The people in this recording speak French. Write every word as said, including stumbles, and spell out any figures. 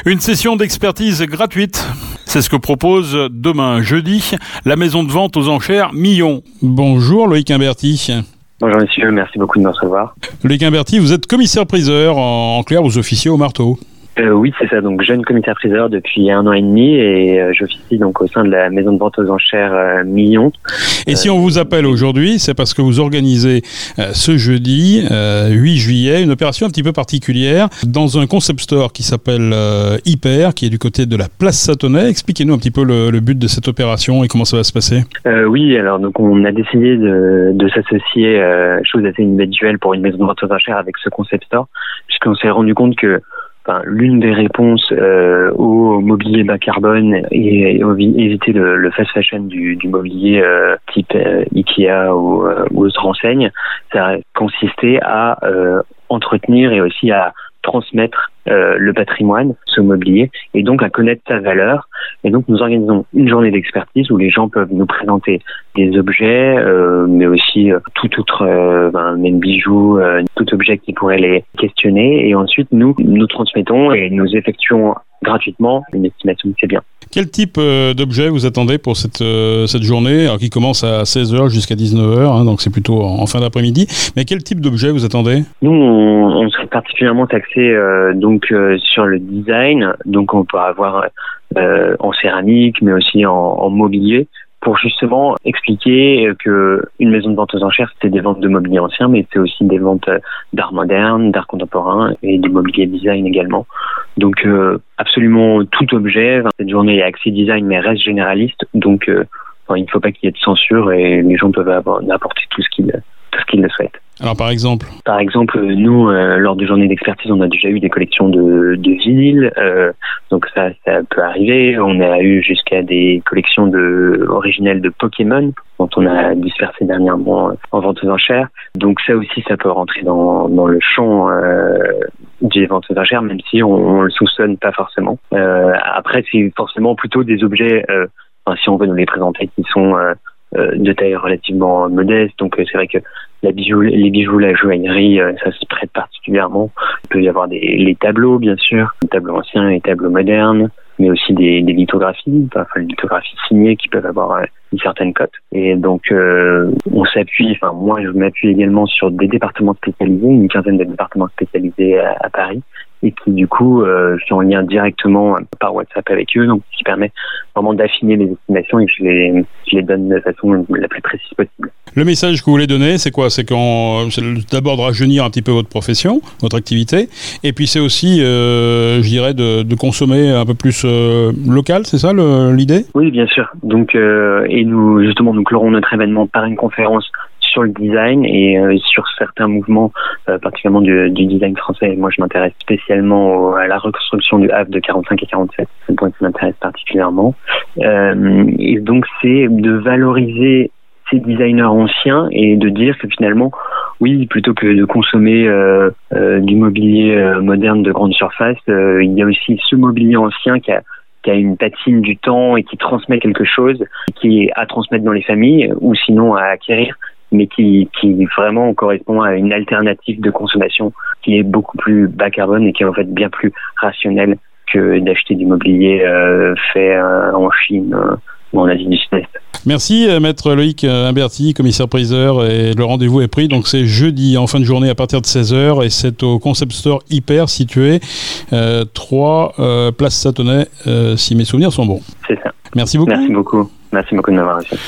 Une session d'expertise gratuite. C'est ce que propose demain, jeudi, la maison de vente aux enchères Millon. Bonjour Loïc Imberti. Bonjour monsieur, merci beaucoup de me recevoir. Loïc Imberti, vous êtes commissaire-priseur, en clair vous officiez au marteau. Euh, oui, c'est ça. Donc, jeune commissaire-priseur depuis un an et demi et euh, j'officie donc au sein de la maison de vente aux enchères euh, Millon. Et euh, si on vous appelle aujourd'hui, c'est parce que vous organisez euh, ce jeudi, euh, huit juillet, une opération un petit peu particulière dans un concept store qui s'appelle euh, Hyper, qui est du côté de la place Satonnet. Expliquez-nous un petit peu le, le but de cette opération et comment ça va se passer. Euh, oui, alors donc on a décidé de, de s'associer, euh, chose assez inhabituelle pour une maison de vente aux enchères, avec ce concept store, puisqu'on s'est rendu compte que Enfin, l'une des réponses euh, au mobilier bas carbone et, et éviter le, le fast fashion du, du mobilier euh, type euh, Ikea ou, euh, ou autres enseignes, ça consistait à euh, entretenir et aussi à transmettre euh, le patrimoine, ce mobilier, et donc à connaître sa valeur. Et donc nous organisons une journée d'expertise où les gens peuvent nous présenter des objets, euh, mais aussi euh, tout autre, euh, ben, même bijoux, euh, tout objet qui pourrait les questionner. Et ensuite nous nous transmettons et nous effectuons gratuitement une estimation de ces biens. Quel type euh, d'objet vous attendez pour cette, euh, cette journée, alors, qui commence à seize heures jusqu'à dix-neuf heures, hein, donc c'est plutôt en, en fin d'après-midi. Mais quel type d'objet vous attendez ? Nous, on, on serait particulièrement taxé euh, donc euh, sur le design. Donc on peut avoir euh, en céramique, mais aussi en, en mobilier, pour justement expliquer que une maison de vente aux enchères, c'est des ventes de mobilier ancien, mais c'est aussi des ventes d'art moderne, d'art contemporain et du mobilier design également. Donc euh, absolument tout objet. Cette journée est axée design, mais reste généraliste. Donc euh, enfin, il ne faut pas qu'il y ait de censure et les gens peuvent avoir, apporter tout ce qu'ils, tout ce qu'ils le souhaitent. Alors par exemple Par exemple, nous, euh, lors de journées d'expertise, on a déjà eu des collections de, de vinyles, euh, donc ça, ça peut arriver. On a eu jusqu'à des collections de, originelles de Pokémon, dont on a dispersé dernièrement en vente aux enchères. Donc ça aussi, ça peut rentrer dans, dans le champ euh, des ventes aux enchères, même si on, on le soupçonne pas forcément. Euh, après, c'est forcément plutôt des objets, euh, enfin, si on veut nous les présenter, qui sont euh, euh, de taille relativement modeste. Donc euh, c'est vrai que La bijou, les bijoux, la joaillerie, euh, ça se prête particulièrement. Il peut y avoir des, les tableaux, bien sûr, les tableaux anciens et les tableaux modernes, mais aussi des, des lithographies, enfin les lithographies signées qui peuvent avoir euh, une certaine cote. Et donc, euh, on s'appuie, enfin moi je m'appuie également sur des départements spécialisés, une quinzaine de départements spécialisés à, à Paris, et qui du coup euh, sont en lien directement par WhatsApp avec eux, donc qui permet vraiment d'affiner les estimations et que je les, je les donne de façon la plus précise possible. Le message que vous voulez donner, c'est quoi ? C'est qu'on, c'est d'abord de rajeunir un petit peu votre profession, votre activité, et puis c'est aussi, euh, je dirais, de, de consommer un peu plus euh, local, c'est ça le, l'idée ? Oui, bien sûr. Donc, euh, et nous, justement, nous clorons notre événement par une conférence sur le design et euh, sur certains mouvements, euh, particulièrement du, du design français. Moi, je m'intéresse spécialement au, à la reconstruction du Havre de quarante-cinq et quarante-sept. C'est un point qui m'intéresse particulièrement. Euh, et donc, c'est de valoriser ces designers anciens et de dire que finalement, oui, plutôt que de consommer euh, euh, du mobilier euh, moderne de grande surface, euh, il y a aussi ce mobilier ancien qui a qui a une patine du temps et qui transmet quelque chose, qui est à transmettre dans les familles ou sinon à acquérir, mais qui, qui vraiment correspond à une alternative de consommation qui est beaucoup plus bas carbone et qui est en fait bien plus rationnelle que d'acheter du mobilier euh, fait euh, en Chine euh, ou en Asie du Sud-Est. Merci maître Loïc Imberti, commissaire-priseur, et le rendez-vous est pris, donc c'est jeudi en fin de journée à partir de seize heures et c'est au Concept Store Hyper situé euh, trois euh, place Satonnet, euh, si mes souvenirs sont bons. C'est ça. Merci beaucoup. Merci beaucoup. Merci beaucoup de m'avoir reçu.